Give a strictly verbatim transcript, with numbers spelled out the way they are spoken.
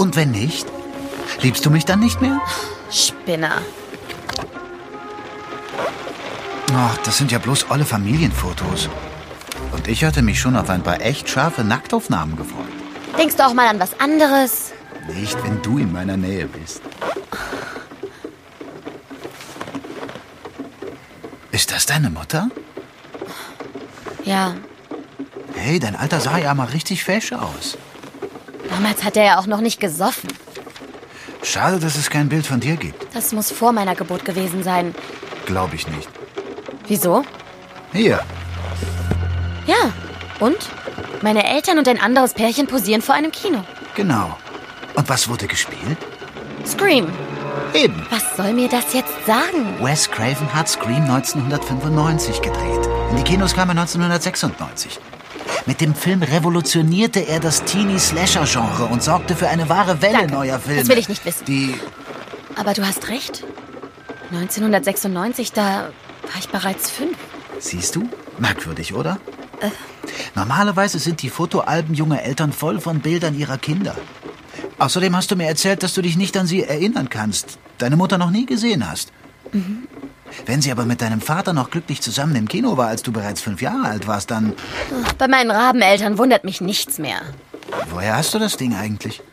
Und wenn nicht? Liebst du mich dann nicht mehr? Spinner. Ach, das sind ja bloß olle Familienfotos. Und ich hatte mich schon auf ein paar echt scharfe Nacktaufnahmen gefreut. Denkst du auch mal an was anderes? Nicht, wenn du in meiner Nähe bist. Ist das deine Mutter? Ja. Hey, dein Alter sah ja mal richtig fesch aus. Damals hat er ja auch noch nicht gesoffen. Schade, dass es kein Bild von dir gibt. Das muss vor meiner Geburt gewesen sein. Glaube ich nicht. Wieso? Hier. Ja. Und? Meine Eltern und ein anderes Pärchen posieren vor einem Kino. Genau. Und was wurde gespielt? Scream. Eben. Was soll mir das jetzt sagen? Wes Craven hat Scream neunzehnhundertfünfundneunzig gedreht. In die Kinos kam er neunzehnhundertsechsundneunzig. Mit dem Film revolutionierte er das Teenie-Slasher-Genre und sorgte für eine wahre Welle Danke. neuer Filme. Das will ich nicht wissen. Die... Aber du hast recht. neunzehnhundertsechsundneunzig, da war ich bereits fünf. Siehst du? Merkwürdig, oder? Äh. Normalerweise sind die Fotoalben junger Eltern voll von Bildern ihrer Kinder. Außerdem hast du mir erzählt, dass du dich nicht an sie erinnern kannst. Deine Mutter noch nie gesehen hast. Mhm. Wenn sie aber mit deinem Vater noch glücklich zusammen im Kino war, als du bereits fünf Jahre alt warst, dann... Bei meinen Rabeneltern wundert mich nichts mehr. Woher hast du das Ding eigentlich?